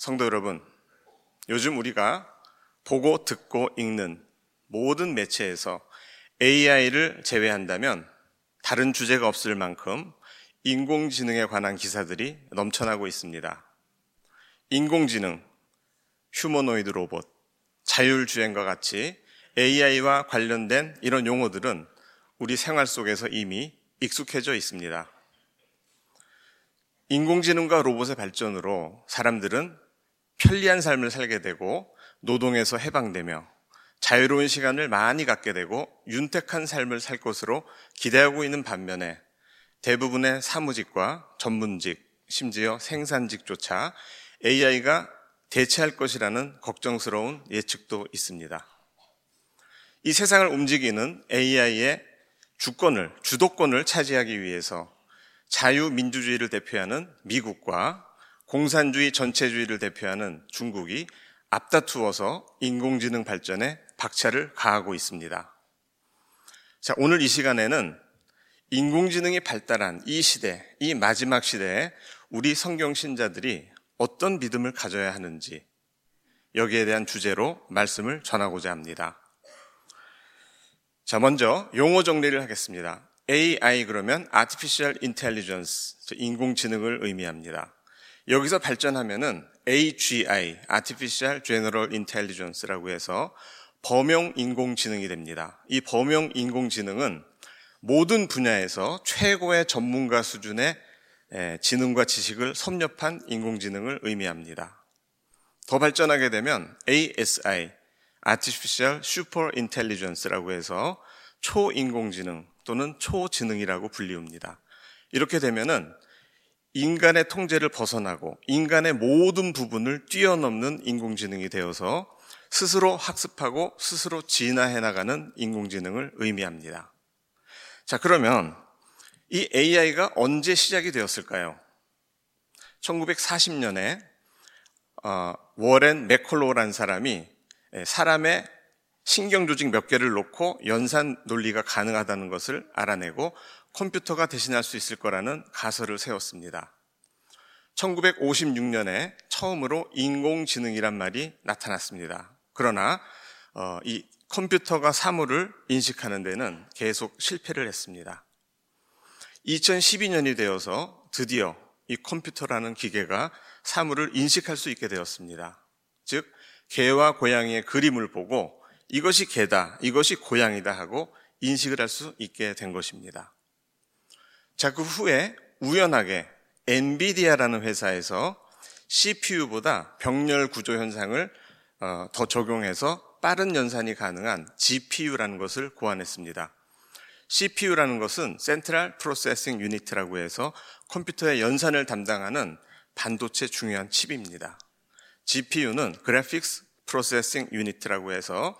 성도 여러분, 요즘 우리가 보고 듣고 읽는 모든 매체에서 AI를 제외한다면 다른 주제가 없을 만큼 인공지능에 관한 기사들이 넘쳐나고 있습니다. 인공지능, 휴머노이드 로봇, 자율주행과 같이 AI와 관련된 이런 용어들은 우리 생활 속에서 이미 익숙해져 있습니다. 인공지능과 로봇의 발전으로 사람들은 편리한 삶을 살게 되고 노동에서 해방되며 자유로운 시간을 많이 갖게 되고 윤택한 삶을 살 것으로 기대하고 있는 반면에 대부분의 사무직과 전문직, 심지어 생산직조차 AI가 대체할 것이라는 걱정스러운 예측도 있습니다. 이 세상을 움직이는 AI의 주도권을 차지하기 위해서 자유민주주의를 대표하는 미국과 공산주의 전체주의를 대표하는 중국이 앞다투어서 인공지능 발전에 박차를 가하고 있습니다. 자, 오늘 이 시간에는 인공지능이 발달한 이 시대, 이 마지막 시대에 우리 성경 신자들이 어떤 믿음을 가져야 하는지 여기에 대한 주제로 말씀을 전하고자 합니다. 자, 먼저 용어 정리를 하겠습니다. AI 그러면 Artificial Intelligence, 인공지능을 의미합니다. 여기서 발전하면은 AGI, Artificial General Intelligence라고 해서 범용 인공지능이 됩니다. 이 범용 인공지능은 모든 분야에서 최고의 전문가 수준의 지능과 지식을 섭렵한 인공지능을 의미합니다. 더 발전하게 되면 ASI, Artificial Super Intelligence라고 해서 초인공지능 또는 초지능이라고 불리웁니다. 이렇게 되면은 인간의 통제를 벗어나고 인간의 모든 부분을 뛰어넘는 인공지능이 되어서 스스로 학습하고 스스로 진화해 나가는 인공지능을 의미합니다. 자, 그러면 이 AI가 언제 시작이 되었을까요? 1940년에 워렌 매컬로우라는 사람이 사람의 신경조직 몇 개를 놓고 연산 논리가 가능하다는 것을 알아내고 컴퓨터가 대신할 수 있을 거라는 가설을 세웠습니다. 1956년에 처음으로 인공지능이란 말이 나타났습니다. 그러나 이 컴퓨터가 사물을 인식하는 데는 계속 실패를 했습니다. 2012년이 되어서 드디어 이 컴퓨터라는 기계가 사물을 인식할 수 있게 되었습니다. 즉, 개와 고양이의 그림을 보고 이것이 개다, 이것이 고양이다 하고 인식을 할 수 있게 된 것입니다. 자, 그 후에 우연하게 엔비디아라는 회사에서 CPU보다 병렬 구조 현상을 더 적용해서 빠른 연산이 가능한 GPU라는 것을 고안했습니다. CPU라는 것은 Central Processing Unit라고 해서 컴퓨터의 연산을 담당하는 반도체 중요한 칩입니다. GPU는 Graphics Processing Unit라고 해서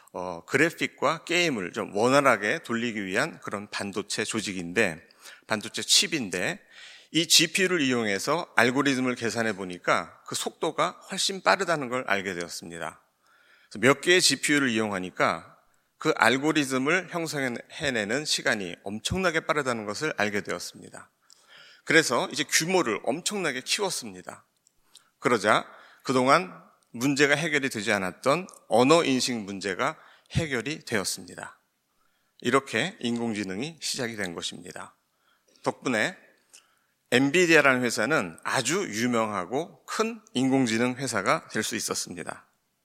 그래픽과 게임을 좀 원활하게 돌리기 위한 그런 반도체 조직인데, 반도체 칩인데, 이 GPU를 이용해서 알고리즘을 계산해 보니까 그 속도가 훨씬 빠르다는 걸 알게 되었습니다. 몇 개의 GPU를 이용하니까 그 알고리즘을 형성해내는 시간이 엄청나게 빠르다는 것을 알게 되었습니다. 그래서 이제 규모를 엄청나게 키웠습니다. 그러자 그동안 문제가 해결이 되지 않았던 언어 인식 문제가 해결이 되었습니다. 이렇게 인공지능이 시작이 된 것입니다. 덕분에 엔비디아라는 회사는 아주 유명하고 큰 인공지능 회사가 될 수 있었습니다.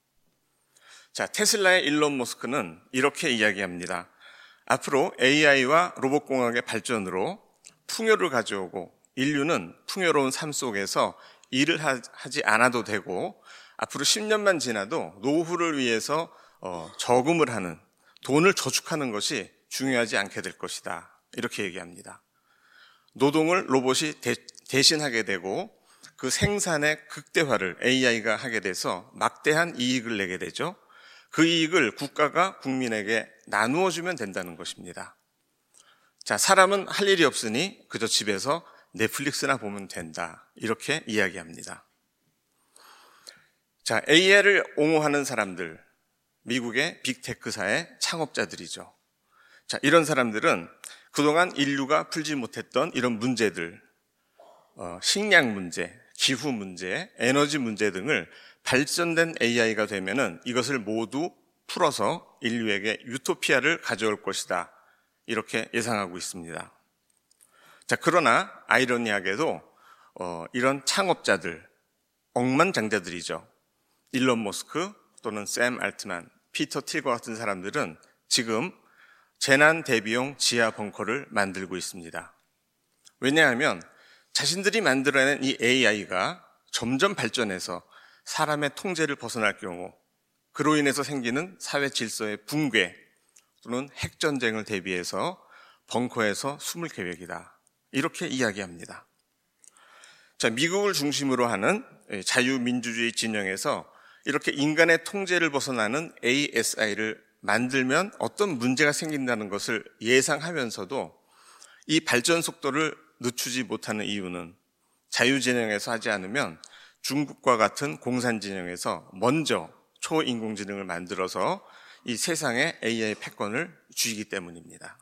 자, 테슬라의 일론 머스크는 이렇게 이야기합니다. 앞으로 AI와 로봇공학의 발전으로 풍요를 가져오고 인류는 풍요로운 삶 속에서 일을 하지 않아도 되고 앞으로 10년만 지나도 노후를 위해서 저금을 하는, 돈을 저축하는 것이 중요하지 않게 될 것이다. 이렇게 얘기합니다. 노동을 로봇이 대신하게 되고 그 생산의 극대화를 AI가 하게 돼서 막대한 이익을 내게 되죠. 그 이익을 국가가 국민에게 나누어 주면 된다는 것입니다. 자, 사람은 할 일이 없으니 그저 집에서 넷플릭스나 보면 된다. 이렇게 이야기합니다. 자, AI를 옹호하는 사람들, 미국의 빅테크사의 창업자들이죠. 자, 이런 사람들은 그동안 인류가 풀지 못했던 이런 문제들, 식량 문제, 기후 문제, 에너지 문제 등을 발전된 AI가 되면은 이것을 모두 풀어서 인류에게 유토피아를 가져올 것이다. 이렇게 예상하고 있습니다. 자, 그러나 아이러니하게도 이런 창업자들, 억만장자들이죠. 일론 머스크 또는 샘 알트만, 피터 틸과 같은 사람들은 지금 재난 대비용 지하 벙커를 만들고 있습니다. 왜냐하면 자신들이 만들어낸 이 AI가 점점 발전해서 사람의 통제를 벗어날 경우 그로 인해서 생기는 사회 질서의 붕괴 또는 핵전쟁을 대비해서 벙커에서 숨을 계획이다. 이렇게 이야기합니다. 자, 미국을 중심으로 하는 자유민주주의 진영에서 이렇게 인간의 통제를 벗어나는 ASI를 만들면 어떤 문제가 생긴다는 것을 예상하면서도 이 발전 속도를 늦추지 못하는 이유는 자유진영에서 하지 않으면 중국과 같은 공산진영에서 먼저 초인공지능을 만들어서 이 세상에 AI 패권을 쥐기 때문입니다.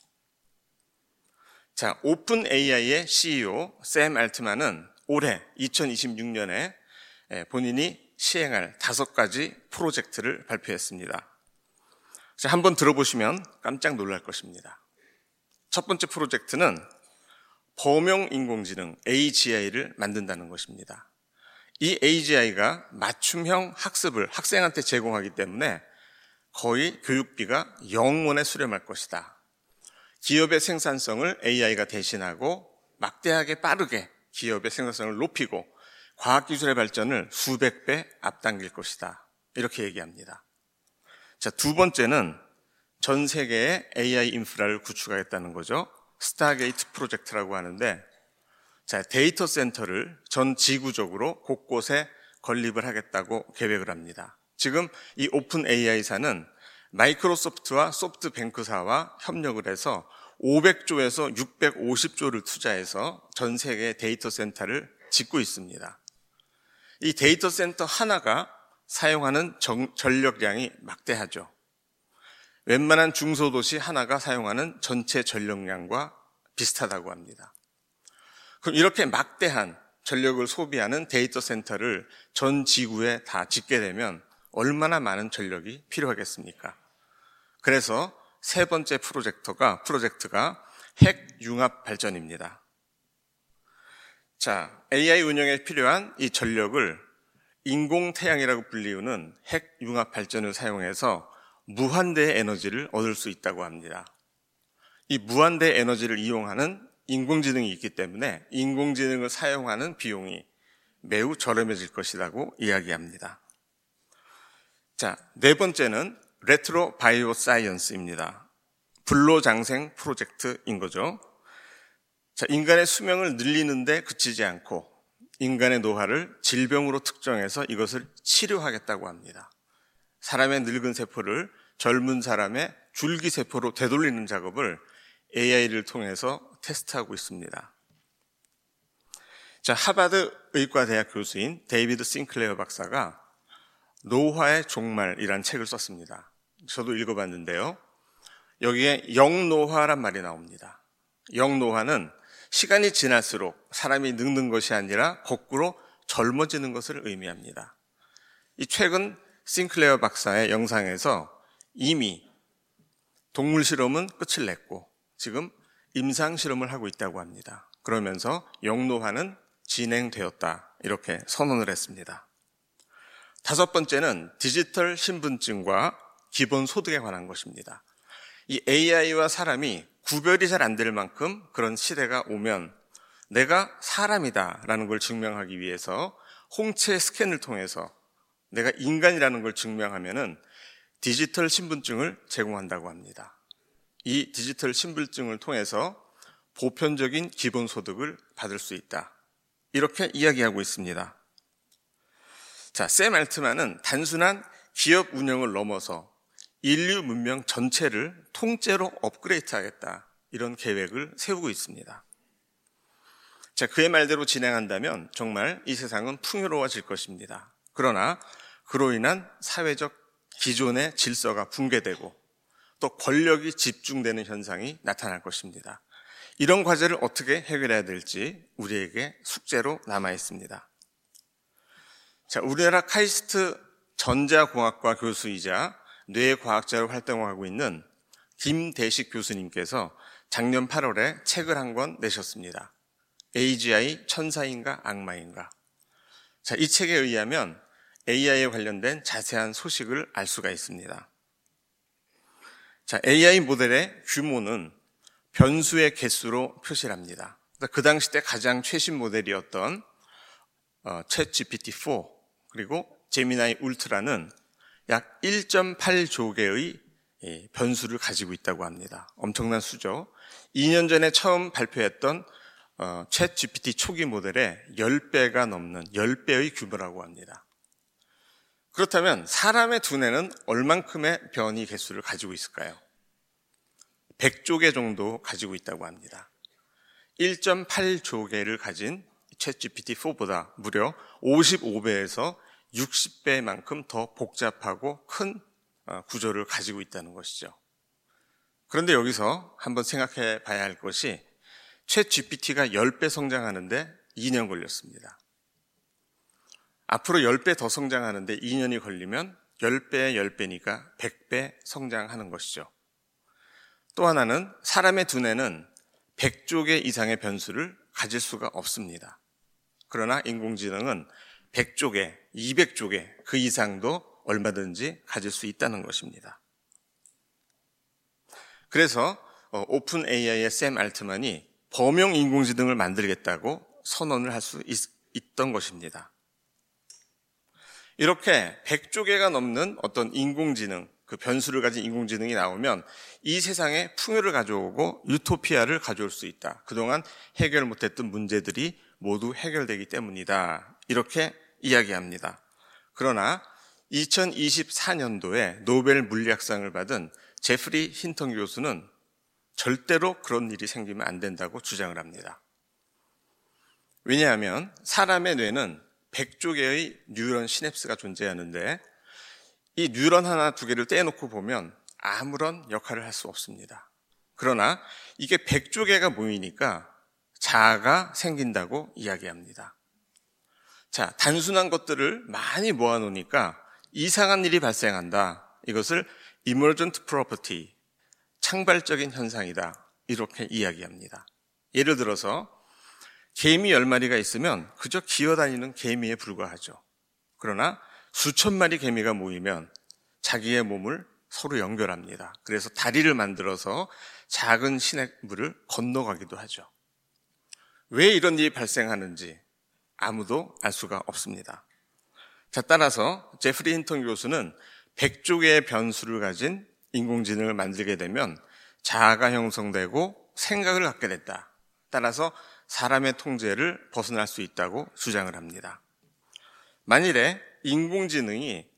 자, 오픈 AI의 CEO 샘 알트만은 올해 2026년에 본인이 시행할 5가지 프로젝트를 발표했습니다. 자, 한번 들어보시면 깜짝 놀랄 것입니다. 첫 번째 프로젝트는 범용 인공지능 AGI를 만든다는 것입니다. 이 AGI가 맞춤형 학습을 학생한테 제공하기 때문에 거의 교육비가 0원에 수렴할 것이다. 기업의 생산성을 AI가 대신하고 막대하게 빠르게 기업의 생산성을 높이고 과학기술의 발전을 수백 배 앞당길 것이다. 이렇게 얘기합니다. 자, 두 번째는 전 세계의 AI 인프라를 구축하겠다는 거죠. 스타게이트 프로젝트라고 하는데, 자, 데이터 센터를 전 지구적으로 곳곳에 건립을 하겠다고 계획을 합니다. 지금 이 오픈 AI사는 마이크로소프트와 소프트뱅크사와 협력을 해서 500조에서 650조를 투자해서 전 세계의 데이터 센터를 짓고 있습니다. 이 데이터 센터 하나가 사용하는 전력량이 막대하죠. 웬만한 중소도시 하나가 사용하는 전체 전력량과 비슷하다고 합니다. 그럼 이렇게 막대한 전력을 소비하는 데이터 센터를 전 지구에 다 짓게 되면 얼마나 많은 전력이 필요하겠습니까? 그래서 세 번째 프로젝트가 핵융합 발전입니다. 자, AI 운영에 필요한 이 전력을 인공태양이라고 불리우는 핵융합 발전을 사용해서 무한대의 에너지를 얻을 수 있다고 합니다. 이 무한대 에너지를 이용하는 인공지능이 있기 때문에 인공지능을 사용하는 비용이 매우 저렴해질 것이라고 이야기합니다. 자, 네 번째는 레트로 바이오 사이언스입니다. 불로장생 프로젝트인 거죠. 자, 인간의 수명을 늘리는데 그치지 않고 인간의 노화를 질병으로 특정해서 이것을 치료하겠다고 합니다. 사람의 늙은 세포를 젊은 사람의 줄기세포로 되돌리는 작업을 AI를 통해서 테스트하고 있습니다. 자, 하버드 의과대학 교수인 데이비드 싱클레어 박사가 노화의 종말이란 책을 썼습니다. 저도 읽어봤는데요. 여기에 영노화란 말이 나옵니다. 영노화는 시간이 지날수록 사람이 늙는 것이 아니라 거꾸로 젊어지는 것을 의미합니다. 이 최근 싱클레어 박사의 영상에서 이미 동물 실험은 끝을 냈고 지금 임상 실험을 하고 있다고 합니다. 그러면서 영노화는 진행되었다 이렇게 선언을 했습니다. 다섯 번째는 디지털 신분증과 기본소득에 관한 것입니다. 이 AI와 사람이 구별이 잘 안 될 만큼 그런 시대가 오면 내가 사람이다라는 걸 증명하기 위해서 홍채 스캔을 통해서 내가 인간이라는 걸 증명하면은 디지털 신분증을 제공한다고 합니다. 이 디지털 신분증을 통해서 보편적인 기본소득을 받을 수 있다. 이렇게 이야기하고 있습니다. 자, 샘 알트만은 단순한 기업 운영을 넘어서 인류 문명 전체를 통째로 업그레이드하겠다. 이런 계획을 세우고 있습니다. 자, 그의 말대로 진행한다면 정말 이 세상은 풍요로워질 것입니다. 그러나 그로 인한 사회적 기존의 질서가 붕괴되고 또 권력이 집중되는 현상이 나타날 것입니다. 이런 과제를 어떻게 해결해야 될지 우리에게 숙제로 남아 있습니다. 자, 우리나라 카이스트 전자공학과 교수이자 뇌과학자로 활동하고 있는 김대식 교수님께서 작년 8월에 책을 한 권 내셨습니다. AGI 천사인가 악마인가. 자, 이 책에 의하면 AI에 관련된 자세한 소식을 알 수가 있습니다. 자, AI 모델의 규모는 변수의 개수로 표시를 합니다. 그 당시 때 가장 최신 모델이었던 챗 GPT-4 그리고 제미나이 울트라는 약 1.8조 개의 변수를 가지고 있다고 합니다. 엄청난 수죠. 2년 전에 처음 발표했던 챗 GPT 초기 모델의 10배가 넘는 10배의 규모라고 합니다. 그렇다면 사람의 두뇌는 얼만큼의 변이 개수를 가지고 있을까요? 100조 개 정도 가지고 있다고 합니다. 1.8조 개를 가진 챗 GPT-4보다 무려 55배에서 60배만큼 더 복잡하고 큰 구조를 가지고 있다는 것이죠. 그런데 여기서 한번 생각해 봐야 할 것이 챗 GPT가 10배 성장하는데 2년 걸렸습니다. 앞으로 10배 더 성장하는데 2년이 걸리면 10배의 10배니까 100배 성장하는 것이죠. 또 하나는 사람의 두뇌는 100조 개 이상의 변수를 가질 수가 없습니다. 그러나 인공지능은 100조 개, 200조 개 그 이상도 얼마든지 가질 수 있다는 것입니다. 그래서 오픈 AI의 샘 알트만이 범용 인공지능을 만들겠다고 선언을 할 수 있던 것입니다. 이렇게 100조 개가 넘는 어떤 인공지능, 그 변수를 가진 인공지능이 나오면 이 세상에 풍요를 가져오고 유토피아를 가져올 수 있다. 그동안 해결 못했던 문제들이 모두 해결되기 때문이다. 이렇게 이야기합니다. 그러나 2024년도에 노벨 물리학상을 받은 제프리 힌턴 교수는 절대로 그런 일이 생기면 안 된다고 주장을 합니다. 왜냐하면 사람의 뇌는 100조 개의 뉴런 시냅스가 존재하는데 이 뉴런 하나 두 개를 떼놓고 보면 아무런 역할을 할 수 없습니다. 그러나 이게 100조 개가 모이니까 자아가 생긴다고 이야기합니다. 자, 단순한 것들을 많이 모아놓으니까 이상한 일이 발생한다. 이것을 emergent property, 창발적인 현상이다. 이렇게 이야기합니다. 예를 들어서 개미 10마리가 있으면 그저 기어다니는 개미에 불과하죠. 그러나 수천 마리 개미가 모이면 자기의 몸을 서로 연결합니다. 그래서 다리를 만들어서 작은 시냇물을 건너가기도 하죠. 왜 이런 일이 발생하는지 아무도 알 수가 없습니다. 자, 따라서 제프리 힌턴 교수는 100조 개의 변수를 가진 인공지능을 만들게 되면 자아가 형성되고 생각을 갖게 됐다. 따라서 사람의 통제를 벗어날 수 있다고 주장을 합니다. 만일에 인공지능이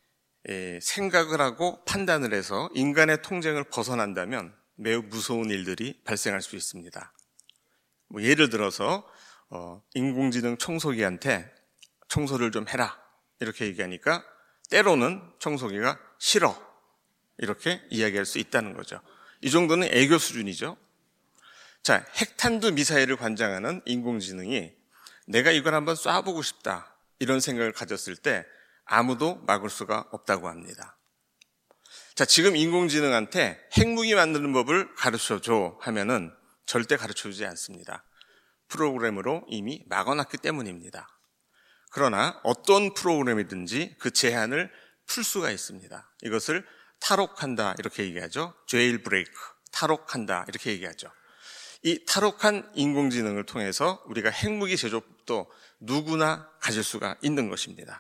생각을 하고 판단을 해서 인간의 통제를 벗어난다면 매우 무서운 일들이 발생할 수 있습니다. 예를 들어서 인공지능 청소기한테 청소를 좀 해라 이렇게 얘기하니까 때로는 청소기가 싫어 이렇게 이야기할 수 있다는 거죠. 이 정도는 애교 수준이죠. 자, 핵탄두 미사일을 관장하는 인공지능이 내가 이걸 한번 쏴보고 싶다 이런 생각을 가졌을 때 아무도 막을 수가 없다고 합니다. 자, 지금 인공지능한테 핵무기 만드는 법을 가르쳐줘 하면은 절대 가르쳐주지 않습니다. 프로그램으로 이미 막아놨기 때문입니다. 그러나 어떤 프로그램이든지 그 제한을 풀 수가 있습니다. 이것을 탈옥한다 이렇게 얘기하죠. 제일브레이크, 탈옥한다 이렇게 얘기하죠. 이 탈옥한 인공지능을 통해서 우리가 핵무기 제조법도 누구나 가질 수가 있는 것입니다.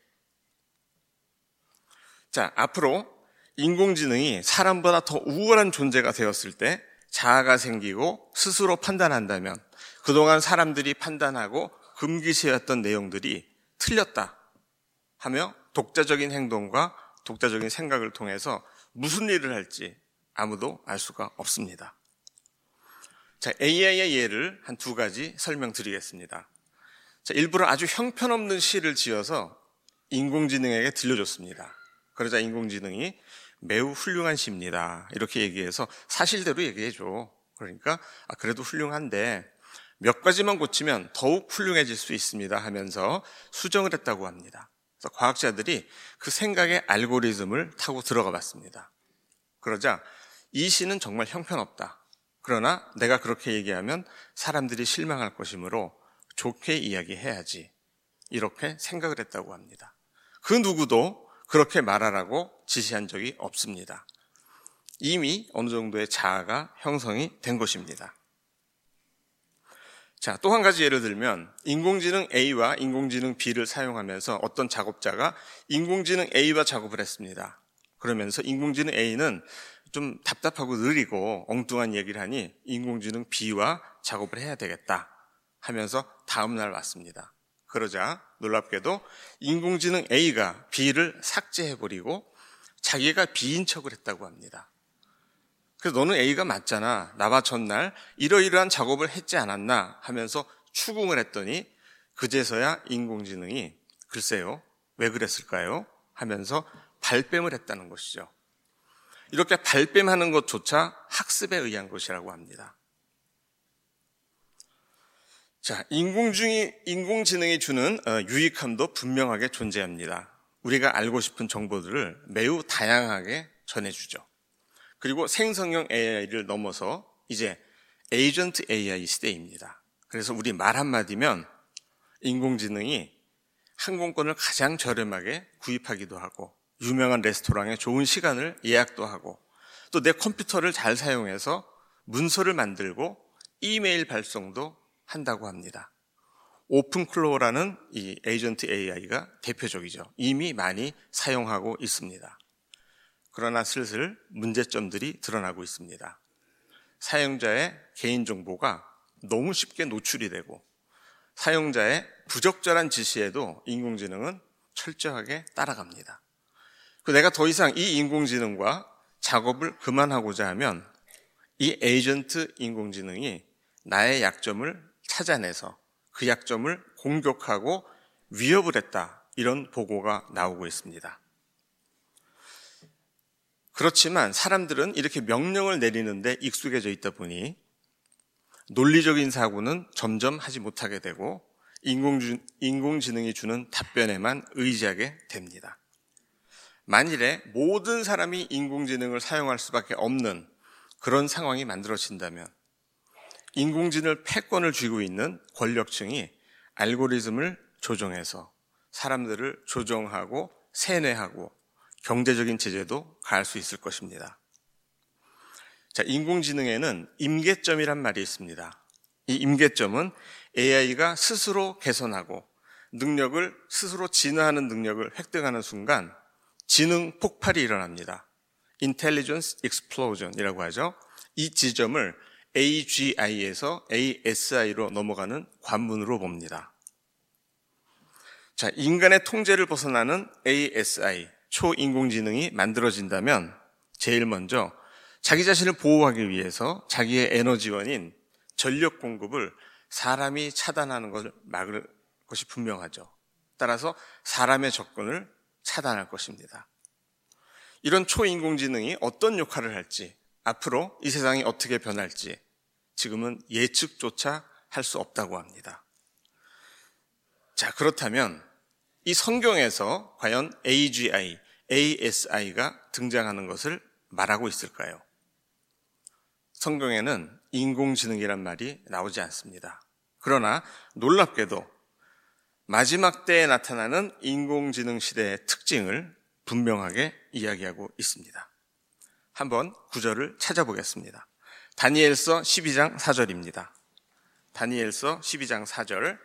자, 앞으로 인공지능이 사람보다 더 우월한 존재가 되었을 때 자아가 생기고 스스로 판단한다면 그동안 사람들이 판단하고 금기시했던 내용들이 틀렸다 하며 독자적인 행동과 독자적인 생각을 통해서 무슨 일을 할지 아무도 알 수가 없습니다. 자, AI의 예를 한 두 가지 설명드리겠습니다. 자, 일부러 아주 형편없는 시를 지어서 인공지능에게 들려줬습니다. 그러자 인공지능이 매우 훌륭한 시입니다. 이렇게 얘기해서 사실대로 얘기해줘. 그러니까 그래도 훌륭한데 몇 가지만 고치면 더욱 훌륭해질 수 있습니다 하면서 수정을 했다고 합니다. 그래서 과학자들이 그 생각의 알고리즘을 타고 들어가 봤습니다. 그러자 이 시는 정말 형편없다. 그러나 내가 그렇게 얘기하면 사람들이 실망할 것이므로 좋게 이야기해야지. 이렇게 생각을 했다고 합니다. 그 누구도 그렇게 말하라고 지시한 적이 없습니다. 이미 어느 정도의 자아가 형성이 된 것입니다. 자, 또 한 가지 예를 들면 인공지능 A와 인공지능 B를 사용하면서 어떤 작업자가 인공지능 A와 작업을 했습니다. 그러면서 인공지능 A는 좀 답답하고 느리고 엉뚱한 얘기를 하니 인공지능 B와 작업을 해야 되겠다 하면서 다음 날 왔습니다. 그러자 놀랍게도 인공지능 A가 B를 삭제해버리고 자기가 B인 척을 했다고 합니다. 그래서 너는 A가 맞잖아. 나와 전날 이러이러한 작업을 했지 않았나 하면서 추궁을 했더니 그제서야 인공지능이 글쎄요, 왜 그랬을까요? 하면서 발뺌을 했다는 것이죠. 이렇게 발뺌하는 것조차 학습에 의한 것이라고 합니다. 자, 인공지능이 주는 유익함도 분명하게 존재합니다. 우리가 알고 싶은 정보들을 매우 다양하게 전해주죠. 그리고 생성형 AI를 넘어서 이제 에이전트 AI 시대입니다. 그래서 우리 말 한마디면 인공지능이 항공권을 가장 저렴하게 구입하기도 하고 유명한 레스토랑에 좋은 시간을 예약도 하고 또 내 컴퓨터를 잘 사용해서 문서를 만들고 이메일 발송도 한다고 합니다. 오픈클로우라는 이 에이전트 AI가 대표적이죠. 이미 많이 사용하고 있습니다. 그러나 슬슬 문제점들이 드러나고 있습니다. 사용자의 개인정보가 너무 쉽게 노출이 되고 사용자의 부적절한 지시에도 인공지능은 철저하게 따라갑니다. 내가 더 이상 이 인공지능과 작업을 그만하고자 하면 이 에이전트 인공지능이 나의 약점을 찾아내서 그 약점을 공격하고 위협을 했다. 이런 보고가 나오고 있습니다. 그렇지만 사람들은 이렇게 명령을 내리는데 익숙해져 있다 보니 논리적인 사고는 점점 하지 못하게 되고 인공지능이 주는 답변에만 의지하게 됩니다. 만일에 모든 사람이 인공지능을 사용할 수밖에 없는 그런 상황이 만들어진다면 인공지능 패권을 쥐고 있는 권력층이 알고리즘을 조정해서 사람들을 조정하고 세뇌하고 경제적인 제재도 가할 수 있을 것입니다. 자, 인공지능에는 임계점이란 말이 있습니다. 이 임계점은 AI가 스스로 개선하고 능력을 스스로 진화하는 능력을 획득하는 순간 지능 폭발이 일어납니다. Intelligence Explosion이라고 하죠. 이 지점을 AGI에서 ASI로 넘어가는 관문으로 봅니다. 자, 인간의 통제를 벗어나는 ASI, 초인공지능이 만들어진다면 제일 먼저 자기 자신을 보호하기 위해서 자기의 에너지원인 전력 공급을 사람이 차단하는 것을 막을 것이 분명하죠. 따라서 사람의 접근을 차단할 것입니다. 이런 초인공지능이 어떤 역할을 할지, 앞으로 이 세상이 어떻게 변할지 지금은 예측조차 할 수 없다고 합니다. 자, 그렇다면 이 성경에서 과연 AGI, ASI가 등장하는 것을 말하고 있을까요? 성경에는 인공지능이란 말이 나오지 않습니다. 그러나 놀랍게도 마지막 때에 나타나는 인공지능 시대의 특징을 분명하게 이야기하고 있습니다. 한번 구절을 찾아보겠습니다. 다니엘서 12장 4절입니다. 다니엘서 12장 4절.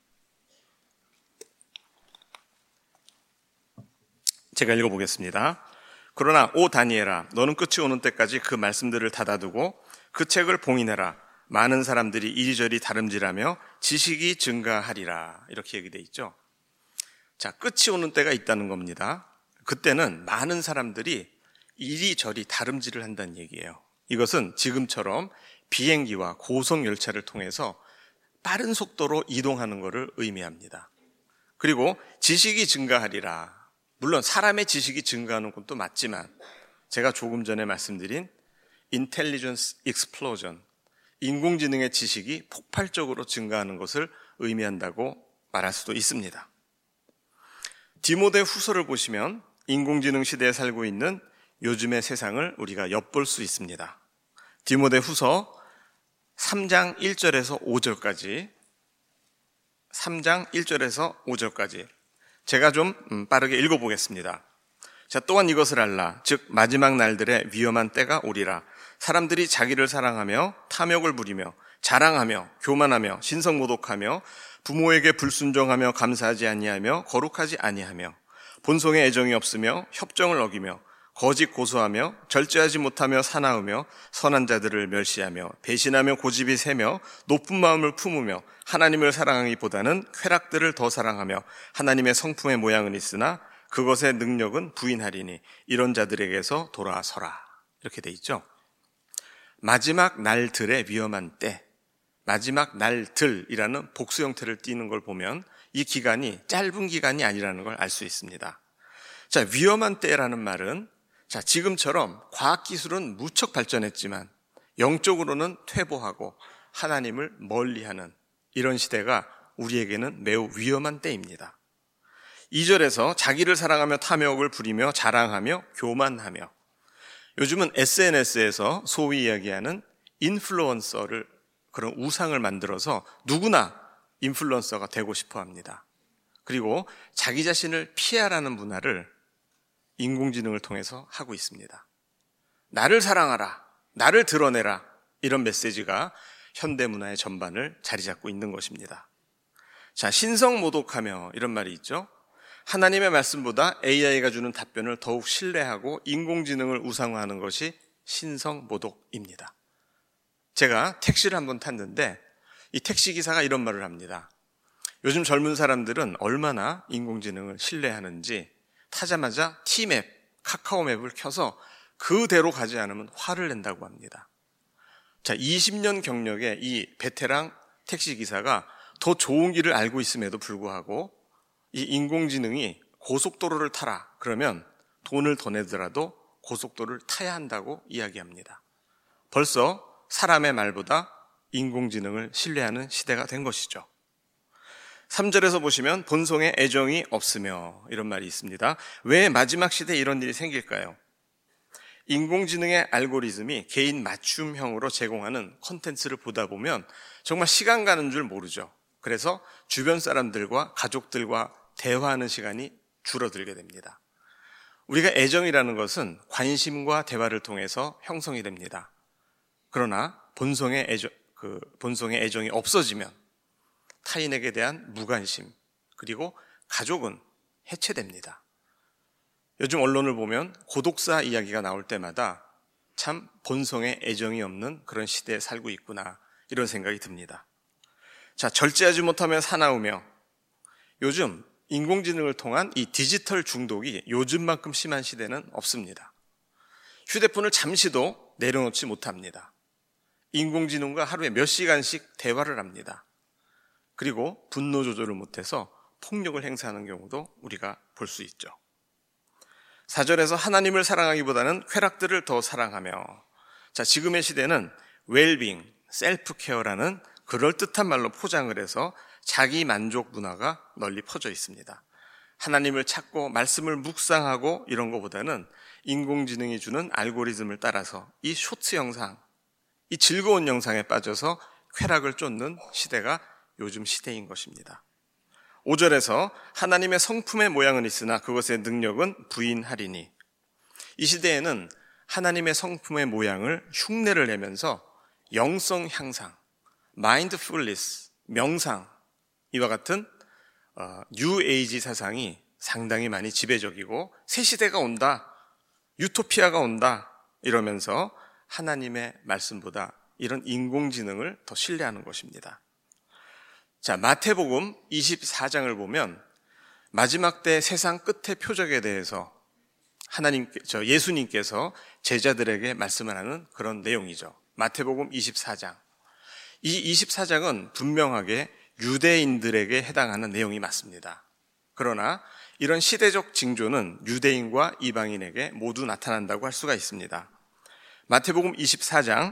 제가 읽어보겠습니다. 그러나 오 다니엘아, 너는 끝이 오는 때까지 그 말씀들을 닫아두고 그 책을 봉인해라. 많은 사람들이 이리저리 다름질하며 지식이 증가하리라. 이렇게 얘기되어 있죠. 자, 끝이 오는 때가 있다는 겁니다. 그때는 많은 사람들이 이리저리 다름질을 한다는 얘기예요. 이것은 지금처럼 비행기와 고속열차를 통해서 빠른 속도로 이동하는 것을 의미합니다. 그리고 지식이 증가하리라. 물론 사람의 지식이 증가하는 것도 맞지만 제가 조금 전에 말씀드린 Intelligence Explosion, 인공지능의 지식이 폭발적으로 증가하는 것을 의미한다고 말할 수도 있습니다. 디모데 후서를 보시면 인공지능 시대에 살고 있는 요즘의 세상을 우리가 엿볼 수 있습니다. 디모데 후서 3장 1절에서 5절까지 3장 1절에서 5절까지 제가 좀 빠르게 읽어보겠습니다. 자, 또한 이것을 알라. 즉 마지막 날들의 위험한 때가 오리라. 사람들이 자기를 사랑하며 탐욕을 부리며 자랑하며 교만하며 신성모독하며 부모에게 불순종하며 감사하지 아니하며 거룩하지 아니하며 본성에 애정이 없으며 협정을 어기며 거짓 고소하며 절제하지 못하며 사나우며 선한 자들을 멸시하며 배신하며 고집이 세며 높은 마음을 품으며 하나님을 사랑하기보다는 쾌락들을 더 사랑하며 하나님의 성품의 모양은 있으나 그것의 능력은 부인하리니 이런 자들에게서 돌아서라. 이렇게 돼 있죠. 마지막 날들의 위험한 때, 마지막 날들이라는 복수 형태를 띠는 걸 보면 이 기간이 짧은 기간이 아니라는 걸 알 수 있습니다. 자, 위험한 때라는 말은 자, 지금처럼 과학기술은 무척 발전했지만 영적으로는 퇴보하고 하나님을 멀리하는 이런 시대가 우리에게는 매우 위험한 때입니다. 2절에서 자기를 사랑하며 탐욕을 부리며 자랑하며 교만하며 요즘은 SNS에서 소위 이야기하는 인플루언서를 그런 우상을 만들어서 누구나 인플루언서가 되고 싶어 합니다. 그리고 자기 자신을 피하라는 문화를 인공지능을 통해서 하고 있습니다. 나를 사랑하라, 나를 드러내라 이런 메시지가 현대문화의 전반을 자리 잡고 있는 것입니다. 자, 신성모독하며 이런 말이 있죠. 하나님의 말씀보다 AI가 주는 답변을 더욱 신뢰하고 인공지능을 우상화하는 것이 신성모독입니다. 제가 택시를 한번 탔는데 이 택시기사가 이런 말을 합니다. 요즘 젊은 사람들은 얼마나 인공지능을 신뢰하는지 타자마자 T맵, 카카오맵을 켜서 그대로 가지 않으면 화를 낸다고 합니다. 자, 20년 경력의 이 베테랑 택시기사가 더 좋은 길을 알고 있음에도 불구하고 이 인공지능이 고속도로를 타라 그러면 돈을 더 내더라도 고속도로를 타야 한다고 이야기합니다. 벌써 사람의 말보다 인공지능을 신뢰하는 시대가 된 것이죠. 3절에서 보시면 본성에 애정이 없으며 이런 말이 있습니다. 왜 마지막 시대에 이런 일이 생길까요? 인공지능의 알고리즘이 개인 맞춤형으로 제공하는 콘텐츠를 보다 보면 정말 시간 가는 줄 모르죠. 그래서 주변 사람들과 가족들과 대화하는 시간이 줄어들게 됩니다. 우리가 애정이라는 것은 관심과 대화를 통해서 형성이 됩니다. 그러나 본성의 애정이 없어지면 타인에게 대한 무관심, 그리고 가족은 해체됩니다. 요즘 언론을 보면 고독사 이야기가 나올 때마다 참 본성에 애정이 없는 그런 시대에 살고 있구나 이런 생각이 듭니다. 자, 절제하지 못하면 사나우며 요즘 인공지능을 통한 이 디지털 중독이 요즘만큼 심한 시대는 없습니다. 휴대폰을 잠시도 내려놓지 못합니다. 인공지능과 하루에 몇 시간씩 대화를 합니다. 그리고 분노 조절을 못해서 폭력을 행사하는 경우도 우리가 볼 수 있죠. 4절에서 하나님을 사랑하기보다는 쾌락들을 더 사랑하며 자, 지금의 시대는 웰빙, 셀프 케어라는 그럴듯한 말로 포장을 해서 자기 만족 문화가 널리 퍼져 있습니다. 하나님을 찾고 말씀을 묵상하고 이런 것보다는 인공지능이 주는 알고리즘을 따라서 이 쇼츠 영상, 이 즐거운 영상에 빠져서 쾌락을 쫓는 시대가 요즘 시대인 것입니다. 5절에서 하나님의 성품의 모양은 있으나 그것의 능력은 부인하리니 이 시대에는 하나님의 성품의 모양을 흉내를 내면서 영성 향상, 마인드풀니스, 명상 이와 같은 뉴 에이지 사상이 상당히 많이 지배적이고 새 시대가 온다, 유토피아가 온다 이러면서 하나님의 말씀보다 이런 인공지능을 더 신뢰하는 것입니다. 자, 마태복음 24장을 보면 마지막 때 세상 끝의 표적에 대해서 예수님께서 제자들에게 말씀을 하는 그런 내용이죠. 마태복음 24장. 이 24장은 분명하게 유대인들에게 해당하는 내용이 맞습니다. 그러나 이런 시대적 징조는 유대인과 이방인에게 모두 나타난다고 할 수가 있습니다. 마태복음 24장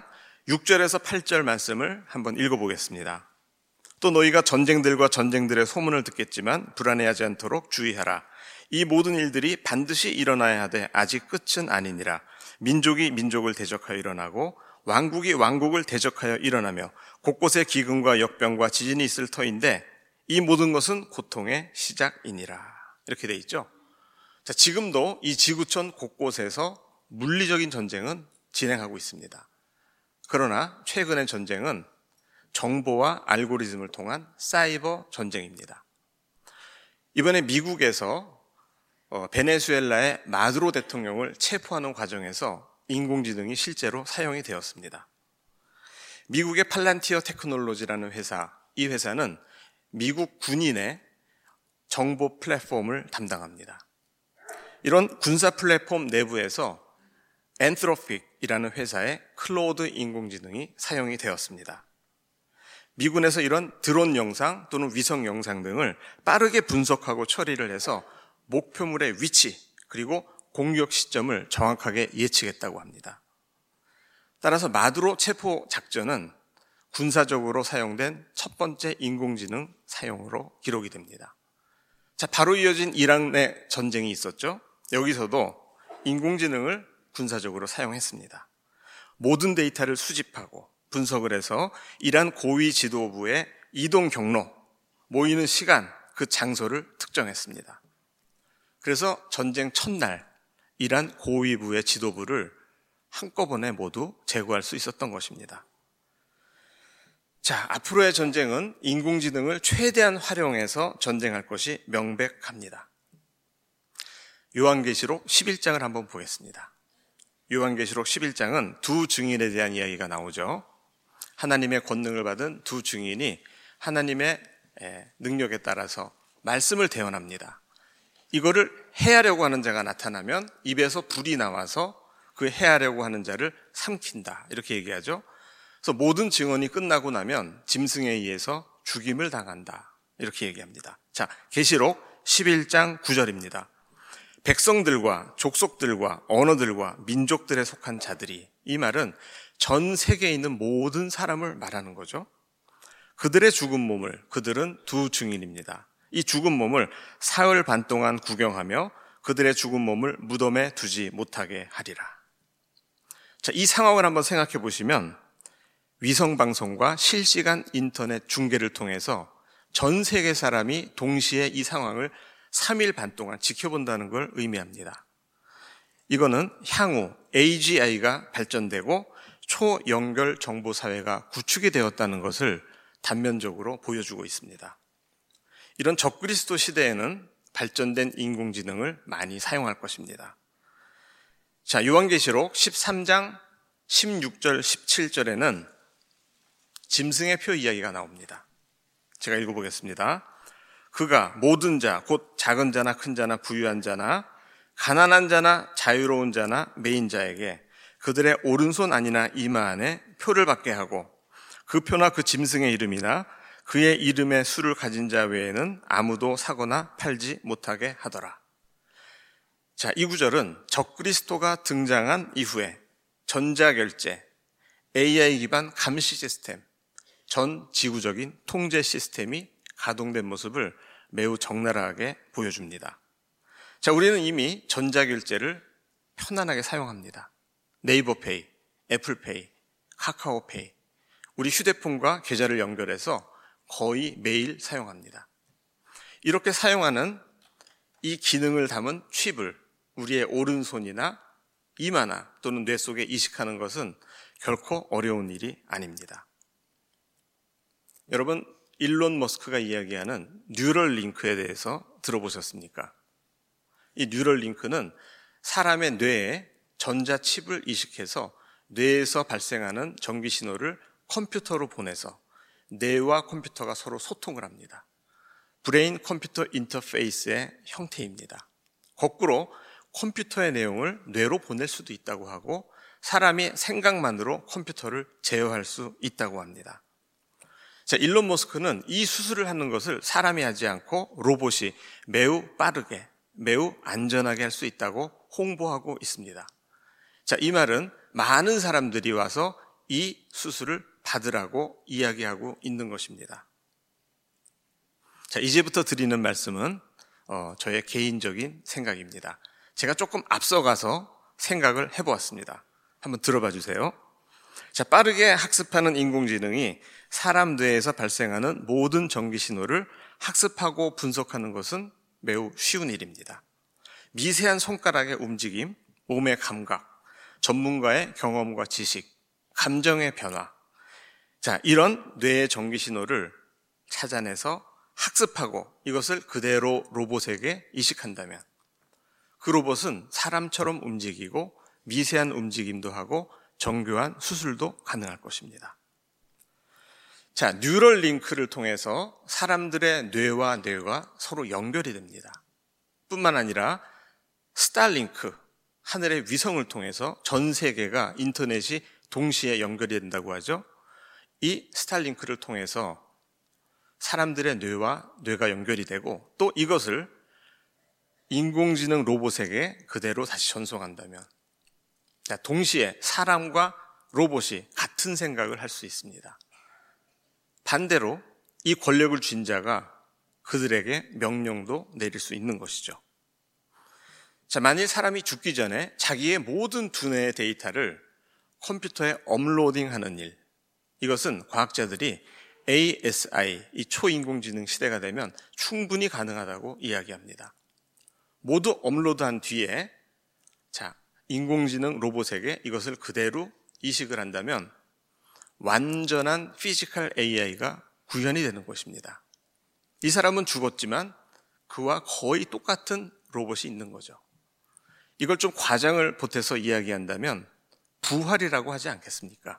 6절에서 8절 말씀을 한번 읽어보겠습니다. 또 너희가 전쟁들과 전쟁들의 소문을 듣겠지만 불안해하지 않도록 주의하라. 이 모든 일들이 반드시 일어나야 하되 아직 끝은 아니니라. 민족이 민족을 대적하여 일어나고 왕국이 왕국을 대적하여 일어나며 곳곳에 기근과 역병과 지진이 있을 터인데 이 모든 것은 고통의 시작이니라. 이렇게 돼 있죠. 자, 지금도 이 지구촌 곳곳에서 물리적인 전쟁은 진행하고 있습니다. 그러나 최근의 전쟁은 정보와 알고리즘을 통한 사이버 전쟁입니다. 이번에 미국에서 베네수엘라의 마두로 대통령을 체포하는 과정에서 인공지능이 실제로 사용이 되었습니다. 미국의 팔란티어 테크놀로지라는 회사, 이 회사는 미국 군인의 정보 플랫폼을 담당합니다. 이런 군사 플랫폼 내부에서 엔트로픽이라는 회사의 클로우드 인공지능이 사용이 되었습니다. 미군에서 이런 드론 영상 또는 위성 영상 등을 빠르게 분석하고 처리를 해서 목표물의 위치 그리고 공격 시점을 정확하게 예측했다고 합니다. 따라서 마두로 체포 작전은 군사적으로 사용된 첫 번째 인공지능 사용으로 기록이 됩니다. 자, 바로 이어진 이란의 전쟁이 있었죠. 여기서도 인공지능을 군사적으로 사용했습니다. 모든 데이터를 수집하고 분석을 해서 이란 고위 지도부의 이동 경로, 모이는 시간, 그 장소를 특정했습니다. 그래서 전쟁 첫날 이란 고위부의 지도부를 한꺼번에 모두 제거할 수 있었던 것입니다. 자, 앞으로의 전쟁은 인공지능을 최대한 활용해서 전쟁할 것이 명백합니다. 요한계시록 11장을 한번 보겠습니다. 요한계시록 11장은 두 증인에 대한 이야기가 나오죠. 하나님의 권능을 받은 두 증인이 하나님의 능력에 따라서 말씀을 대언합니다. 이거를 해하려고 하는 자가 나타나면 입에서 불이 나와서 그 해하려고 하는 자를 삼킨다, 이렇게 얘기하죠. 그래서 모든 증언이 끝나고 나면 짐승에 의해서 죽임을 당한다, 이렇게 얘기합니다. 자, 계시록 11장 9절입니다. 백성들과 족속들과 언어들과 민족들에 속한 자들이, 이 말은 전 세계에 있는 모든 사람을 말하는 거죠. 그들의 죽은 몸을, 그들은 두 증인입니다. 이 죽은 몸을 사흘 반 동안 구경하며 그들의 죽은 몸을 무덤에 두지 못하게 하리라. 자, 이 상황을 한번 생각해 보시면 위성방송과 실시간 인터넷 중계를 통해서 전 세계 사람이 동시에 이 상황을 3일 반 동안 지켜본다는 걸 의미합니다. 이거는 향후 AGI가 발전되고 초연결 정보사회가 구축이 되었다는 것을 단면적으로 보여주고 있습니다. 이런 적그리스도 시대에는 발전된 인공지능을 많이 사용할 것입니다. 자, 요한계시록 13장 16절 17절에는 짐승의 표 이야기가 나옵니다. 제가 읽어보겠습니다. 그가 모든 자, 곧 작은 자나 큰 자나 부유한 자나 가난한 자나 자유로운 자나 매인 자에게 그들의 오른손 안이나 이마 안에 표를 받게 하고 그 표나 그 짐승의 이름이나 그의 이름의 수를 가진 자 외에는 아무도 사거나 팔지 못하게 하더라. 자, 이 구절은 적그리스도가 등장한 이후에 전자결제, AI 기반 감시 시스템, 전 지구적인 통제 시스템이 가동된 모습을 매우 적나라하게 보여줍니다. 자, 우리는 이미 전자결제를 편안하게 사용합니다. 네이버페이, 애플페이, 카카오페이, 우리 휴대폰과 계좌를 연결해서 거의 매일 사용합니다. 이렇게 사용하는 이 기능을 담은 칩을 우리의 오른손이나 이마나 또는 뇌 속에 이식하는 것은 결코 어려운 일이 아닙니다. 여러분, 일론 머스크가 이야기하는 뉴럴 링크에 대해서 들어보셨습니까? 이 뉴럴 링크는 사람의 뇌에 전자칩을 이식해서 뇌에서 발생하는 전기 신호를 컴퓨터로 보내서 뇌와 컴퓨터가 서로 소통을 합니다. 브레인 컴퓨터 인터페이스의 형태입니다. 거꾸로 컴퓨터의 내용을 뇌로 보낼 수도 있다고 하고 사람이 생각만으로 컴퓨터를 제어할 수 있다고 합니다. 자, 일론 머스크는 이 수술을 하는 것을 사람이 하지 않고 로봇이 매우 빠르게, 매우 안전하게 할 수 있다고 홍보하고 있습니다. 자, 이 말은 많은 사람들이 와서 이 수술을 받으라고 이야기하고 있는 것입니다. 자, 이제부터 드리는 말씀은 저의 개인적인 생각입니다. 제가 조금 앞서가서 생각을 해보았습니다. 한번 들어봐 주세요. 자, 빠르게 학습하는 인공지능이 사람 뇌에서 발생하는 모든 전기 신호를 학습하고 분석하는 것은 매우 쉬운 일입니다. 미세한 손가락의 움직임, 몸의 감각, 전문가의 경험과 지식, 감정의 변화. 자, 이런 뇌의 전기 신호를 찾아내서 학습하고 이것을 그대로 로봇에게 이식한다면 그 로봇은 사람처럼 움직이고 미세한 움직임도 하고 정교한 수술도 가능할 것입니다. 자, 뉴럴 링크를 통해서 사람들의 뇌와 뇌가 서로 연결이 됩니다. 뿐만 아니라 스타링크, 하늘의 위성을 통해서 전 세계가 인터넷이 동시에 연결이 된다고 하죠. 이 스타링크를 통해서 사람들의 뇌와 뇌가 연결이 되고 또 이것을 인공지능 로봇에게 그대로 다시 전송한다면 동시에 사람과 로봇이 같은 생각을 할 수 있습니다. 반대로 이 권력을 쥔 자가 그들에게 명령도 내릴 수 있는 것이죠. 자, 만일 사람이 죽기 전에 자기의 모든 두뇌의 데이터를 컴퓨터에 업로딩하는 일, 이것은 과학자들이 ASI, 이 초인공지능 시대가 되면 충분히 가능하다고 이야기합니다. 모두 업로드한 뒤에 자, 인공지능 로봇에게 이것을 그대로 이식을 한다면 완전한 피지컬 AI가 구현이 되는 것입니다. 이 사람은 죽었지만 그와 거의 똑같은 로봇이 있는 거죠. 이걸 좀 과장을 보태서 이야기한다면 부활이라고 하지 않겠습니까?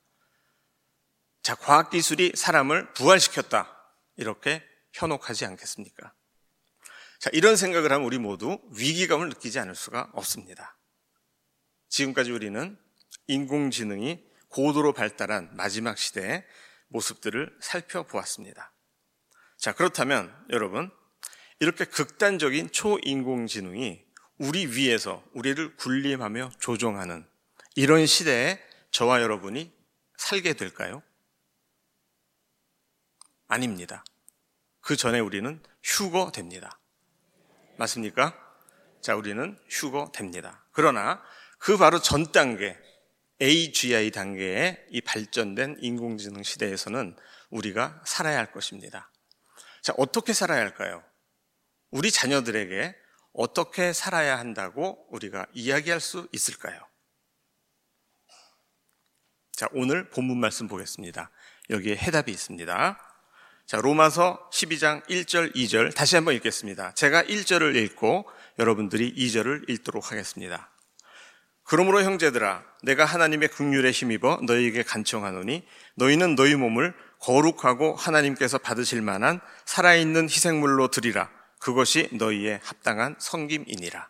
자, 과학기술이 사람을 부활시켰다. 이렇게 현혹하지 않겠습니까? 자, 이런 생각을 하면 우리 모두 위기감을 느끼지 않을 수가 없습니다. 지금까지 우리는 인공지능이 고도로 발달한 마지막 시대의 모습들을 살펴보았습니다. 자, 그렇다면 여러분, 이렇게 극단적인 초인공지능이 우리 위에서 우리를 군림하며 조종하는 이런 시대에 저와 여러분이 살게 될까요? 아닙니다. 그 전에 우리는 휴거됩니다. 맞습니까? 자, 우리는 휴거됩니다. 그러나 그 바로 전 단계, AGI 단계의 이 발전된 인공지능 시대에서는 우리가 살아야 할 것입니다. 자, 어떻게 살아야 할까요? 우리 자녀들에게 어떻게 살아야 한다고 우리가 이야기할 수 있을까요? 자, 오늘 본문 말씀 보겠습니다. 여기에 해답이 있습니다. 자, 로마서 12장 1절, 2절 다시 한번 읽겠습니다. 제가 1절을 읽고 여러분들이 2절을 읽도록 하겠습니다. 그러므로 형제들아, 내가 하나님의 긍휼에 힘입어 너희에게 간청하노니 너희는 너희 몸을 거룩하고 하나님께서 받으실 만한 살아있는 희생물로 드리라. 그것이 너희의 합당한 섬김이니라.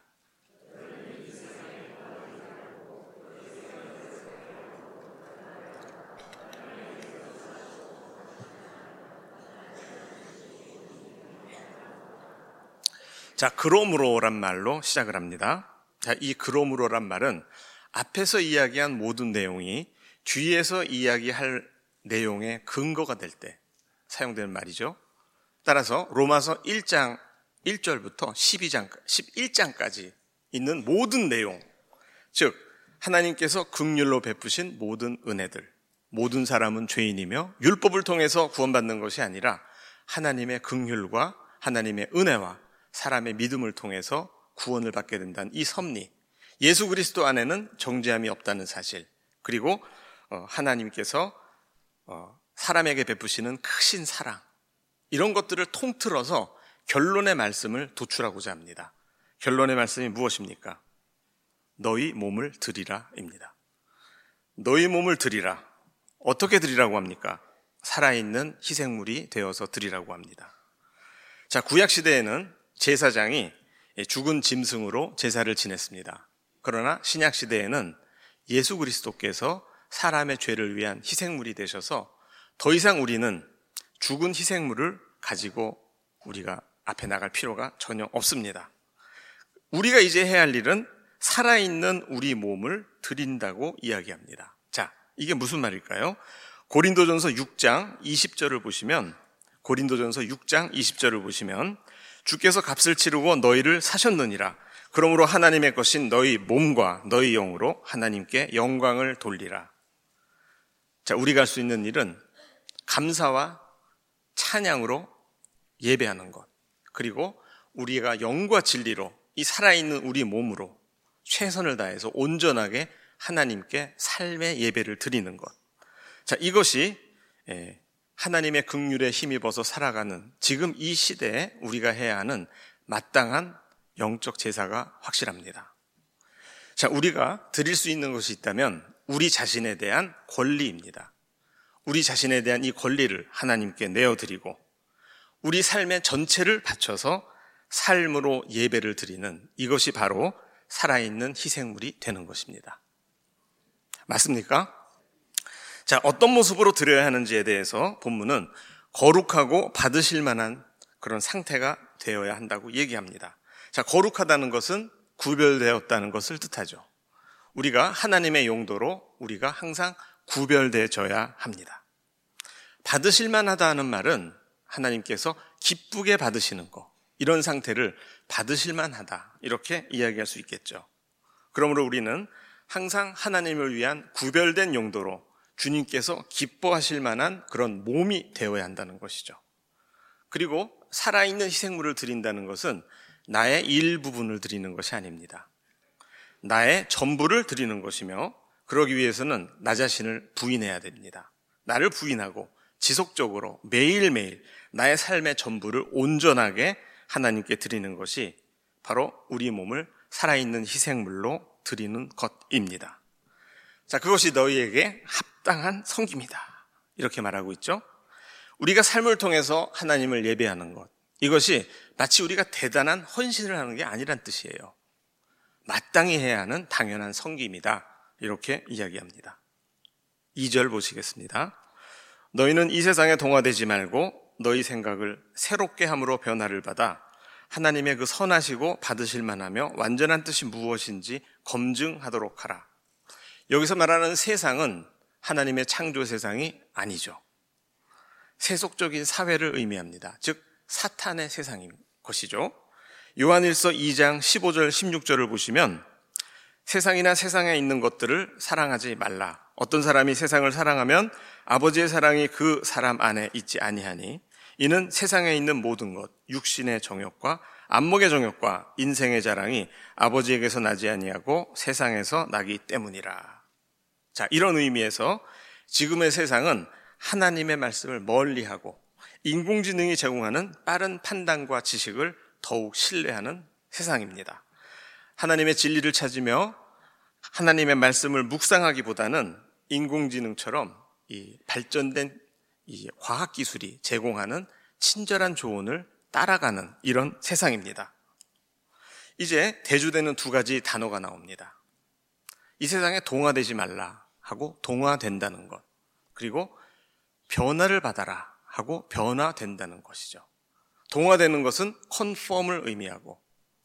자, 그러므로란 말로 시작을 합니다. 자, 이 그러므로란 말은 앞에서 이야기한 모든 내용이 뒤에서 이야기할 내용의 근거가 될 때 사용되는 말이죠. 따라서 로마서 1장 1절부터 11장까지 있는 모든 내용, 즉 하나님께서 긍휼로 베푸신 모든 은혜들, 모든 사람은 죄인이며 율법을 통해서 구원받는 것이 아니라 하나님의 긍휼과 하나님의 은혜와 사람의 믿음을 통해서 구원을 받게 된다는 이 섭리, 예수 그리스도 안에는 정죄함이 없다는 사실, 그리고 하나님께서 사람에게 베푸시는 크신 사랑, 이런 것들을 통틀어서 결론의 말씀을 도출하고자 합니다. 결론의 말씀이 무엇입니까? 너희 몸을 드리라입니다. 너희 몸을 드리라. 어떻게 드리라고 합니까? 살아있는 희생물이 되어서 드리라고 합니다. 자, 구약시대에는 제사장이 죽은 짐승으로 제사를 지냈습니다. 그러나 신약시대에는 예수 그리스도께서 사람의 죄를 위한 희생물이 되셔서 더 이상 우리는 죽은 희생물을 가지고 우리가 앞에 나갈 필요가 전혀 없습니다. 우리가 이제 해야 할 일은 살아있는 우리 몸을 드린다고 이야기합니다. 자, 이게 무슨 말일까요? 고린도전서 6장 20절을 보시면 주께서 값을 치르고 너희를 사셨느니라. 그러므로 하나님의 것인 너희 몸과 너희 영으로 하나님께 영광을 돌리라. 자, 우리가 할 수 있는 일은 감사와 찬양으로 예배하는 것, 그리고 우리가 영과 진리로 이 살아있는 우리 몸으로 최선을 다해서 온전하게 하나님께 삶의 예배를 드리는 것. 자, 이것이 하나님의 긍휼에 힘입어서 살아가는 지금 이 시대에 우리가 해야 하는 마땅한 영적 제사가 확실합니다. 자, 우리가 드릴 수 있는 것이 있다면 우리 자신에 대한 권리입니다. 우리 자신에 대한 이 권리를 하나님께 내어드리고 우리 삶의 전체를 바쳐서 삶으로 예배를 드리는 이것이 바로 살아있는 희생물이 되는 것입니다. 맞습니까? 자, 어떤 모습으로 드려야 하는지에 대해서 본문은 거룩하고 받으실 만한 그런 상태가 되어야 한다고 얘기합니다. 자, 거룩하다는 것은 구별되었다는 것을 뜻하죠. 우리가 하나님의 용도로 우리가 항상 구별되어져야 합니다. 받으실 만하다 하는 말은 하나님께서 기쁘게 받으시는 것, 이런 상태를 받으실 만하다 이렇게 이야기할 수 있겠죠. 그러므로 우리는 항상 하나님을 위한 구별된 용도로 주님께서 기뻐하실 만한 그런 몸이 되어야 한다는 것이죠. 그리고 살아있는 희생물을 드린다는 것은 나의 일부분을 드리는 것이 아닙니다. 나의 전부를 드리는 것이며 그러기 위해서는 나 자신을 부인해야 됩니다. 나를 부인하고 지속적으로 매일매일 나의 삶의 전부를 온전하게 하나님께 드리는 것이 바로 우리 몸을 살아있는 희생물로 드리는 것입니다. 자, 그것이 너희에게 합당한 성기입니다. 이렇게 말하고 있죠. 우리가 삶을 통해서 하나님을 예배하는 것, 이것이 마치 우리가 대단한 헌신을 하는 게 아니란 뜻이에요. 마땅히 해야 하는 당연한 성기입니다. 이렇게 이야기합니다. 2절 보시겠습니다. 너희는 이 세상에 동화되지 말고 너희 생각을 새롭게 함으로 변화를 받아 하나님의 그 선하시고 받으실 만하며 완전한 뜻이 무엇인지 검증하도록 하라. 여기서 말하는 세상은 하나님의 창조 세상이 아니죠. 세속적인 사회를 의미합니다. 즉 사탄의 세상인 것이죠. 요한일서 2장 15절 16절을 보시면 세상이나 세상에 있는 것들을 사랑하지 말라. 어떤 사람이 세상을 사랑하면 아버지의 사랑이 그 사람 안에 있지 아니하니 이는 세상에 있는 모든 것, 육신의 정욕과 안목의 정욕과 인생의 자랑이 아버지에게서 나지 아니하고 세상에서 나기 때문이라. 자, 이런 의미에서 지금의 세상은 하나님의 말씀을 멀리하고 인공지능이 제공하는 빠른 판단과 지식을 더욱 신뢰하는 세상입니다. 하나님의 진리를 찾으며 하나님의 말씀을 묵상하기보다는 인공지능처럼 이 발전된 이 과학기술이 제공하는 친절한 조언을 따라가는 이런 세상입니다. 이제 대조되는 두 가지 단어가 나옵니다. 이 세상에 동화되지 말라 하고 동화된다는 것, 그리고 변화를 받아라 하고 변화된다는 것이죠. 동화되는 것은 컨펌을 의미하고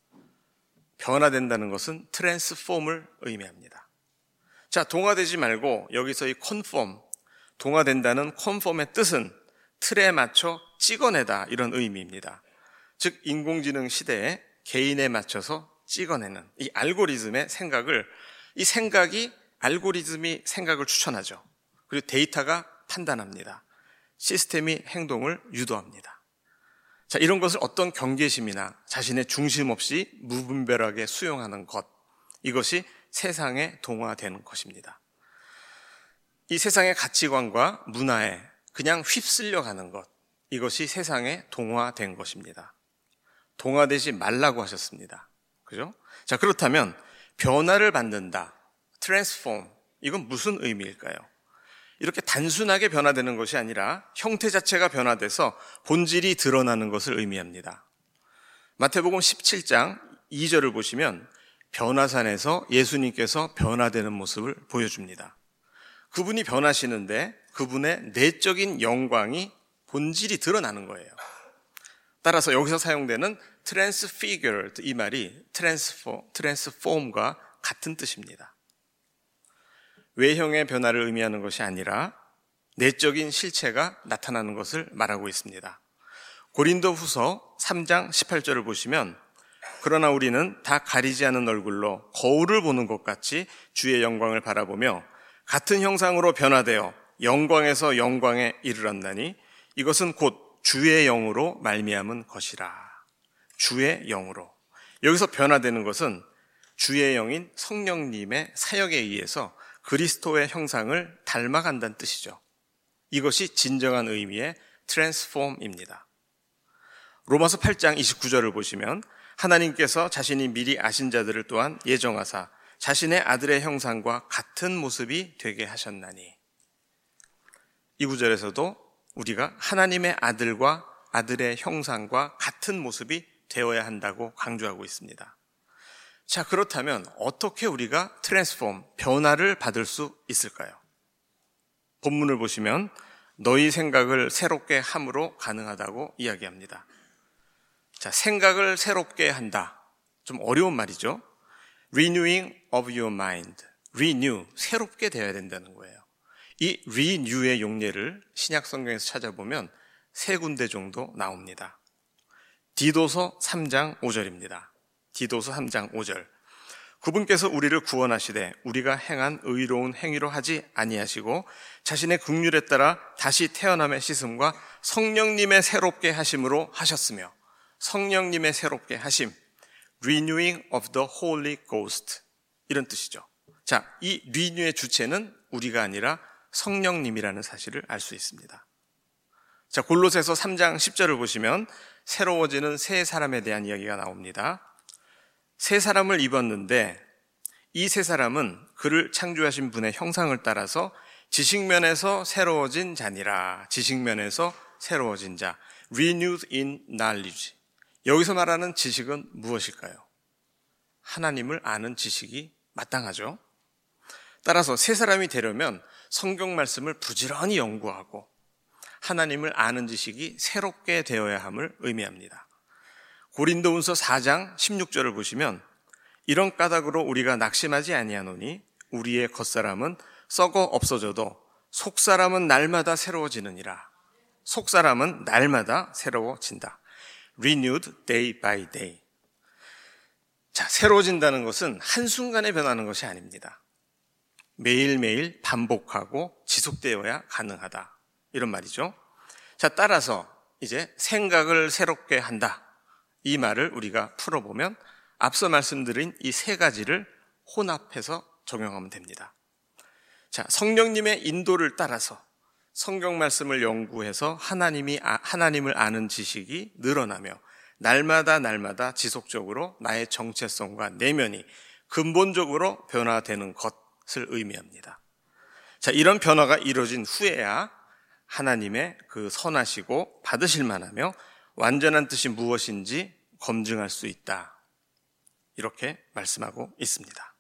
변화된다는 것은 트랜스폼을 의미합니다. 자, 동화되지 말고 여기서 이 컨펌, 동화된다는 컨펌의 뜻은 틀에 맞춰 찍어내다 이런 의미입니다. 즉 인공지능 시대에 개인에 맞춰서 찍어내는 이 알고리즘의 생각을, 이 생각이 알고리즘이 생각을 추천하죠. 그리고 데이터가 판단합니다. 시스템이 행동을 유도합니다. 자, 이런 것을 어떤 경계심이나 자신의 중심 없이 무분별하게 수용하는 것, 이것이 세상에 동화되는 것입니다. 이 세상의 가치관과 문화에 그냥 휩쓸려 가는 것, 이것이 세상에 동화된 것입니다. 동화되지 말라고 하셨습니다. 그죠? 자, 그렇다면 변화를 받는다, 트랜스폼, 이건 무슨 의미일까요? 이렇게 단순하게 변화되는 것이 아니라 형태 자체가 변화돼서 본질이 드러나는 것을 의미합니다. 마태복음 17장 2절을 보시면 변화산에서 예수님께서 변화되는 모습을 보여줍니다. 그분이 변하시는데 그분의 내적인 영광이 본질이 드러나는 거예요. 따라서 여기서 사용되는 transfigured, 이 말이 transform과 같은 뜻입니다. 외형의 변화를 의미하는 것이 아니라 내적인 실체가 나타나는 것을 말하고 있습니다. 고린도후서 3장 18절을 보시면 그러나 우리는 다 가리지 않은 얼굴로 거울을 보는 것 같이 주의 영광을 바라보며 같은 형상으로 변화되어 영광에서 영광에 이르렀나니 이것은 곧 주의 영으로 말미암은 것이라. 주의 영으로. 여기서 변화되는 것은 주의 영인 성령님의 사역에 의해서 그리스도의 형상을 닮아간다는 뜻이죠. 이것이 진정한 의미의 트랜스폼입니다. 로마서 8장 29절을 보시면 하나님께서 자신이 미리 아신 자들을 또한 예정하사 자신의 아들의 형상과 같은 모습이 되게 하셨나니. 이 구절에서도 우리가 하나님의 아들과 아들의 형상과 같은 모습이 되어야 한다고 강조하고 있습니다. 자, 그렇다면 어떻게 우리가 트랜스폼, 변화를 받을 수 있을까요? 본문을 보시면 너희 생각을 새롭게 함으로 가능하다고 이야기합니다. 자, 생각을 새롭게 한다. 좀 어려운 말이죠. Renewing of your mind. Renew, 새롭게 되어야 된다는 거예요. 이 renew의 용례를 신약 성경에서 찾아보면 3군데 정도 나옵니다. 디도서 3장 5절입니다. 디도서 3장 5절. 그분께서 우리를 구원하시되 우리가 행한 의로운 행위로 하지 아니하시고 자신의 긍휼에 따라 다시 태어남의 씻음과 성령님의 새롭게 하심으로 하셨으며, 성령님의 새롭게 하심, renewing of the Holy Ghost, 이런 뜻이죠. 자, 이 renew의 주체는 우리가 아니라 성령님이라는 사실을 알 수 있습니다. 자, 골로새서 3장 10절을 보시면 새로워지는 새 사람에 대한 이야기가 나옵니다. 새 사람을 입었는데 이 새 사람은 그를 창조하신 분의 형상을 따라서 지식면에서 새로워진 자니라. 지식면에서 새로워진 자. Renewed in knowledge. 여기서 말하는 지식은 무엇일까요? 하나님을 아는 지식이 마땅하죠. 따라서 새 사람이 되려면 성경 말씀을 부지런히 연구하고 하나님을 아는 지식이 새롭게 되어야 함을 의미합니다. 고린도후서 4장 16절을 보시면 이런 까닭으로 우리가 낙심하지 아니하노니 우리의 겉사람은 썩어 없어져도 속사람은 날마다 새로워지느니라. 속사람은 날마다 새로워진다. Renewed day by day. 자, 새로워진다는 것은 한순간에 변하는 것이 아닙니다. 매일매일 반복하고 지속되어야 가능하다. 이런 말이죠. 자, 따라서 이제 생각을 새롭게 한다. 이 말을 우리가 풀어보면 앞서 말씀드린 이 3가지를 혼합해서 적용하면 됩니다. 자, 성령님의 인도를 따라서 성경 말씀을 연구해서 하나님을 아는 지식이 늘어나며 날마다 지속적으로 나의 정체성과 내면이 근본적으로 변화되는 것을 의미합니다. 자, 이런 변화가 이루어진 후에야 하나님의 그 선하시고 받으실 만하며 완전한 뜻이 무엇인지 검증할 수 있다. 이렇게 말씀하고 있습니다.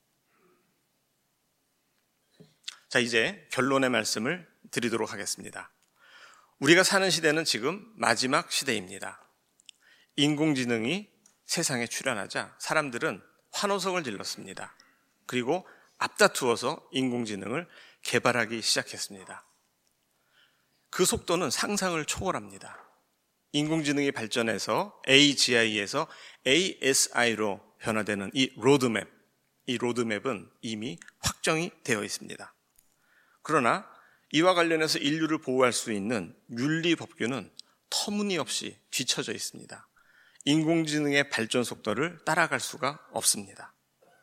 자, 이제 결론의 말씀을 드리도록 하겠습니다. 우리가 사는 시대는 지금 마지막 시대입니다. 인공지능이 세상에 출현하자 사람들은 환호성을 질렀습니다. 그리고 앞다투어서 인공지능을 개발하기 시작했습니다. 그 속도는 상상을 초월합니다. 인공지능이 발전해서 AGI에서 ASI로 변화되는 이 로드맵은 이미 확정이 되어 있습니다. 그러나 이와 관련해서 인류를 보호할 수 있는 윤리 법규는 터무니없이 뒤처져 있습니다. 인공지능의 발전 속도를 따라갈 수가 없습니다.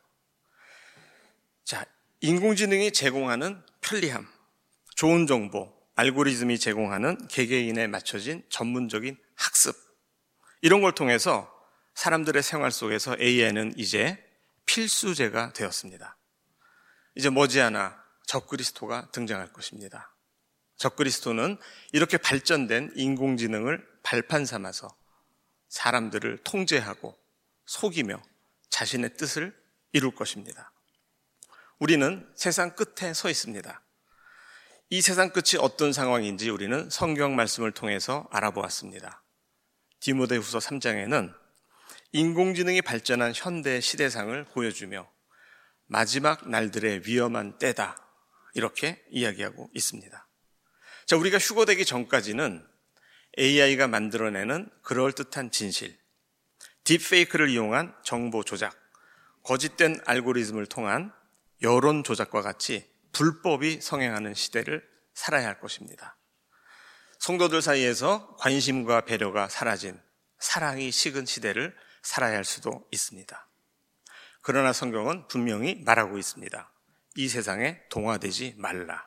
자, 인공지능이 제공하는 편리함, 좋은 정보, 알고리즘이 제공하는 개개인에 맞춰진 전문적인 학습, 이런 걸 통해서 사람들의 생활 속에서 AI는 이제 필수제가 되었습니다. 이제 머지않아 적그리스도가 등장할 것입니다. 적그리스도는 이렇게 발전된 인공지능을 발판 삼아서 사람들을 통제하고 속이며 자신의 뜻을 이룰 것입니다. 우리는 세상 끝에 서 있습니다. 이 세상 끝이 어떤 상황인지 우리는 성경 말씀을 통해서 알아보았습니다. 디모데후서 3장에는 인공지능이 발전한 현대 시대상을 보여주며 마지막 날들의 위험한 때다, 이렇게 이야기하고 있습니다. 자, 우리가 휴거되기 전까지는 AI가 만들어내는 그럴듯한 진실, 딥페이크를 이용한 정보 조작, 거짓된 알고리즘을 통한 여론 조작과 같이 불법이 성행하는 시대를 살아야 할 것입니다. 성도들 사이에서 관심과 배려가 사라진 사랑이 식은 시대를 살아야 할 수도 있습니다. 그러나 성경은 분명히 말하고 있습니다. 이 세상에 동화되지 말라.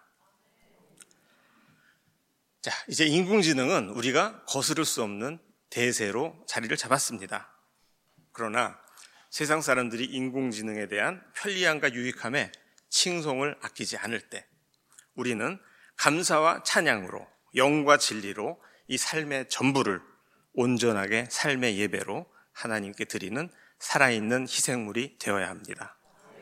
자, 이제 인공지능은 우리가 거스를 수 없는 대세로 자리를 잡았습니다. 그러나 세상 사람들이 인공지능에 대한 편리함과 유익함에 칭송을 아끼지 않을 때 우리는 감사와 찬양으로 영과 진리로 이 삶의 전부를 온전하게 삶의 예배로 하나님께 드리는 살아있는 희생물이 되어야 합니다.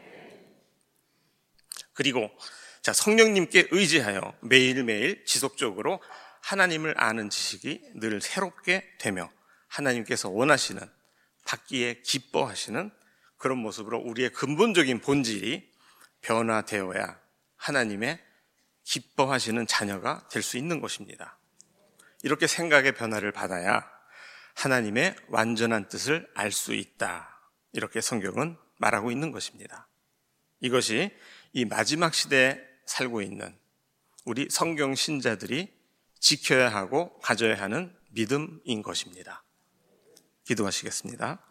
그리고 성령님께 의지하여 매일매일 지속적으로 하나님을 아는 지식이 늘 새롭게 되며 하나님께서 원하시는, 받기에 기뻐하시는 그런 모습으로 우리의 근본적인 본질이 변화되어야 하나님의 기뻐하시는 자녀가 될 수 있는 것입니다. 이렇게 생각의 변화를 받아야 하나님의 완전한 뜻을 알 수 있다. 이렇게 성경은 말하고 있는 것입니다. 이것이 이 마지막 시대에 살고 있는 우리 성경 신자들이 지켜야 하고 가져야 하는 믿음인 것입니다. 기도하시겠습니다.